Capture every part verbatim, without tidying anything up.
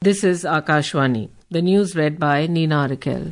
This is Akashvani. The news read by Nina Raquel.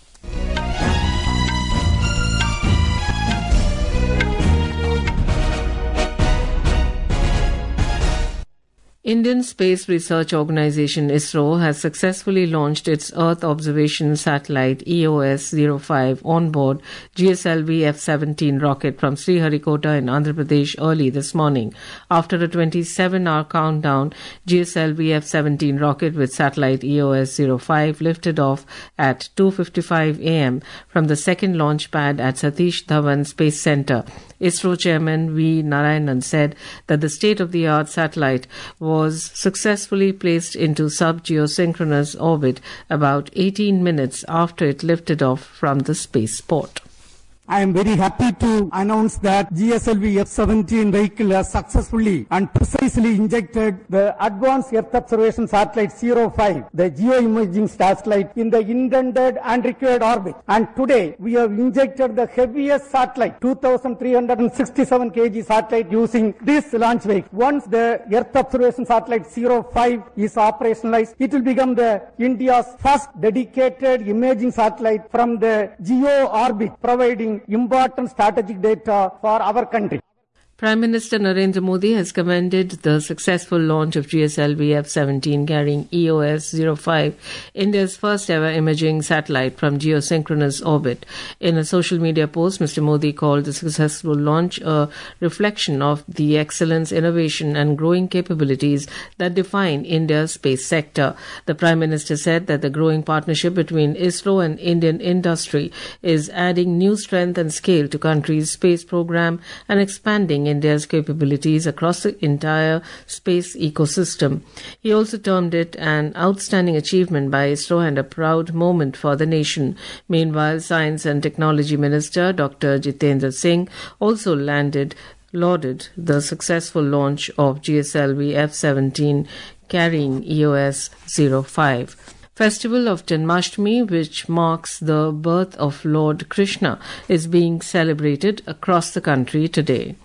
Indian Space Research Organisation ISRO has successfully launched its Earth Observation Satellite E O S zero five on-board G S L V F seventeen rocket from Sriharikota in Andhra Pradesh early this morning. After a twenty-seven hour countdown, G S L V F seventeen rocket with satellite E O S zero five lifted off at two fifty-five a m from the second launch pad at Satish Dhawan Space Centre. ISRO Chairman V. Narayanan said that the state-of-the-art satellite was successfully placed into sub-geosynchronous orbit about eighteen minutes after it lifted off from the spaceport. I am very happy to announce that G S L V F seventeen vehicle has successfully and precisely injected the Advanced Earth Observation Satellite zero five, the geoimaging satellite, in the intended and required orbit. And today we have injected the heaviest satellite, two thousand three hundred sixty-seven kilograms satellite, using this launch vehicle. Once the Earth Observation Satellite zero five is operationalized, it will become the India's first dedicated imaging satellite from the geo orbit, providing important strategic data for our country. Prime Minister Narendra Modi has commended the successful launch of G S L V F seventeen carrying E O S zero five, India's first ever imaging satellite from geosynchronous orbit. In a social media post, Mister Modi called the successful launch a reflection of the excellence, innovation and growing capabilities that define India's space sector. The Prime Minister said that the growing partnership between ISRO and Indian industry is adding new strength and scale to country's space program and expanding India's capabilities across the entire space ecosystem. He also termed it an outstanding achievement by ISRO and a proud moment for the nation. Meanwhile, Science and Technology Minister Doctor Jitendra Singh also landed, lauded the successful launch of G S L V F seventeen carrying E O S zero five. Festival of Janmashtami, which marks the birth of Lord Krishna, is being celebrated across the country today.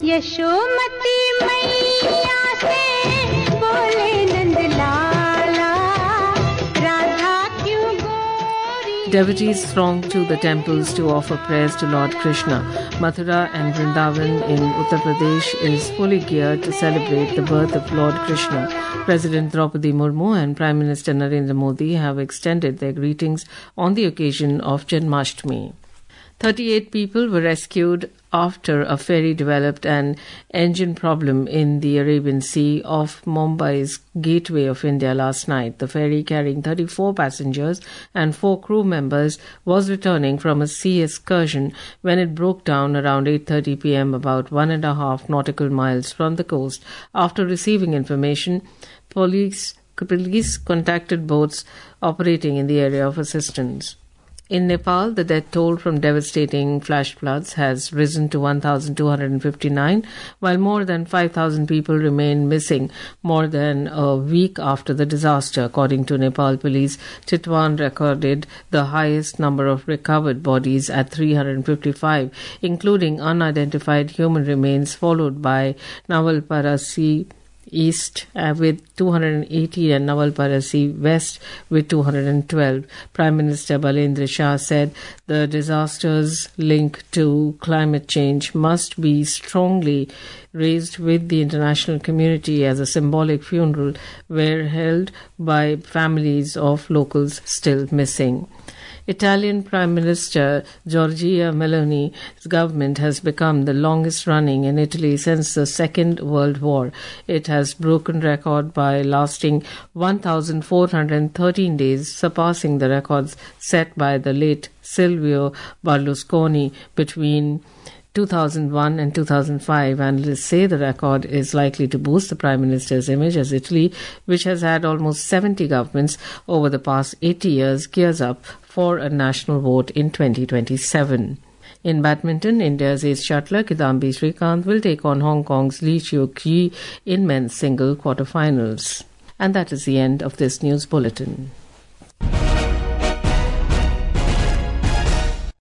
Yashomati मैया से बोले नंद लाला राधा क्यों गोरी. Devotees throng to the temples to offer prayers to Lord Krishna. Mathura and Vrindavan in Uttar Pradesh is fully geared to celebrate the birth of Lord Krishna. President Draupadi Murmu and Prime Minister Narendra Modi have extended their greetings on the occasion of Janmashtami. thirty-eight people were rescued after a ferry developed an engine problem in the Arabian Sea off Mumbai's Gateway of India last night. The ferry, carrying thirty-four passengers and four crew members, was returning from a sea excursion when it broke down around eight thirty p m about one and a half nautical miles from the coast. After receiving information, police, police contacted boats operating in the area of assistance. In Nepal, the death toll from devastating flash floods has risen to one thousand two hundred fifty-nine, while more than five thousand people remain missing more than a week after the disaster. According to Nepal police, Chitwan recorded the highest number of recovered bodies at three hundred fifty-five, including unidentified human remains, followed by Nawalparasi East uh, with two hundred eighty and Nawalparasi West with two hundred twelve. Prime Minister Balendra Shah said the disasters linked to climate change must be strongly raised with the international community as a symbolic funeral were held by families of locals still missing. Italian Prime Minister Giorgia Meloni's government has become the longest running in Italy since the Second World War. It has broken record by lasting one thousand four hundred thirteen days, surpassing the records set by the late Silvio Berlusconi between two thousand one and two thousand five. Analysts say the record is likely to boost the Prime Minister's image as Italy, which has had almost seventy governments over the past eighty years, gears up for a national vote in twenty twenty-seven. In badminton, India's ace shuttler Kidambi Srikanth will take on Hong Kong's Lee Chiu-Ki in men's single quarterfinals. And that is the end of this news bulletin.